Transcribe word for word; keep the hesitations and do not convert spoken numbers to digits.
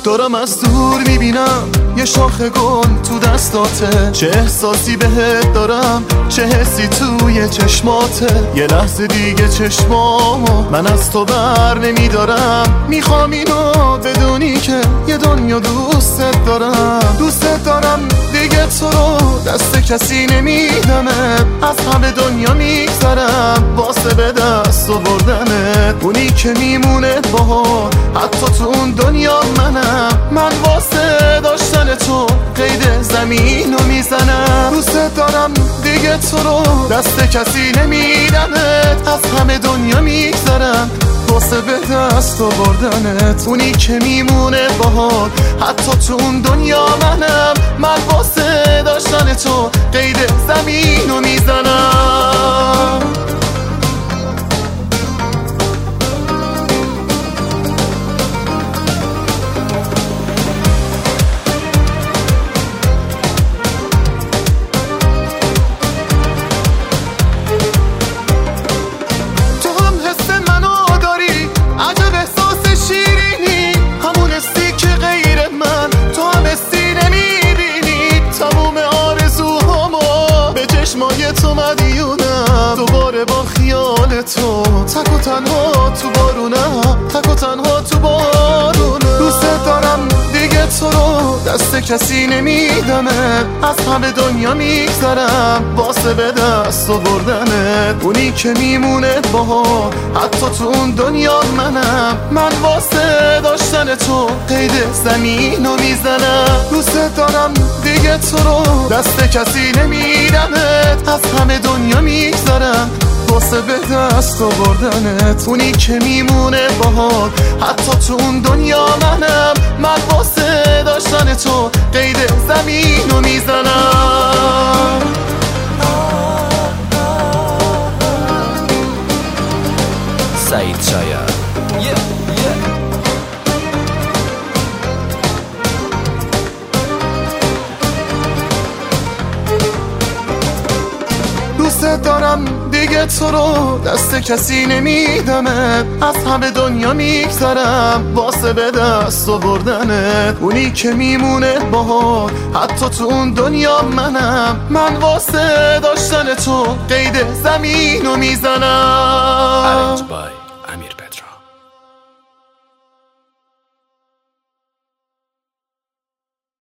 دارم از دور میبینم یه شاخه گل تو دستاته، چه احساسی بهت دارم، چه حسی توی چشماته. یه لحظه دیگه چشمام من از تو بر نمیدارم، میخوام اینو بدونی که یه دنیا دوستت دارم. دوستت دارم دیگه تو رو دست کسی نمیدمه، از همه دنیا میگذرم واسه به دست آوردنت. اونی که میمونه باها حتی تو اون دنیا منم، من واسه داشتن تو قید زمین رو میزنم. دوستت دارم دیگه تو رو دست کسی نمیدمت، از همه دنیا میگذرم واسه به دست آوردنت. اونی که میمونه باها حتی تو اون دنیا منم، من واسه داشتن تو قید زمین رو میزنم. تو مدیونم دوباره با خیال تو، تک و تنها تو بارونم، تک و تنها تو بارونم. دوستت دارم دیگه تو رو دست کسی نمیدمه، از همه دنیا میگذرم واسه به دست آوردنت. اونی که میمونه باها حتی تو اون دنیا منم، من واسه داشتن تو قید زمین رو میزنم. دوستت دارم دیگه تو رو دست کسی نمیدمت، از همه دنیا میگذرم واسه به دست آوردنت. اونی که میمونه باها حتی تو اون دنیا منم، من واسه داشتن تو قید زمین رو میزنم. سعید شاید دوستت دارم دیگه تو رو دست کسی نمیدمه، از همه دنیا میگذرم واسه به دست آوردنت. اونی که میمونه باها حتی تو اون دنیا منم، من واسه داشتن تو قید زمین رو میزنم.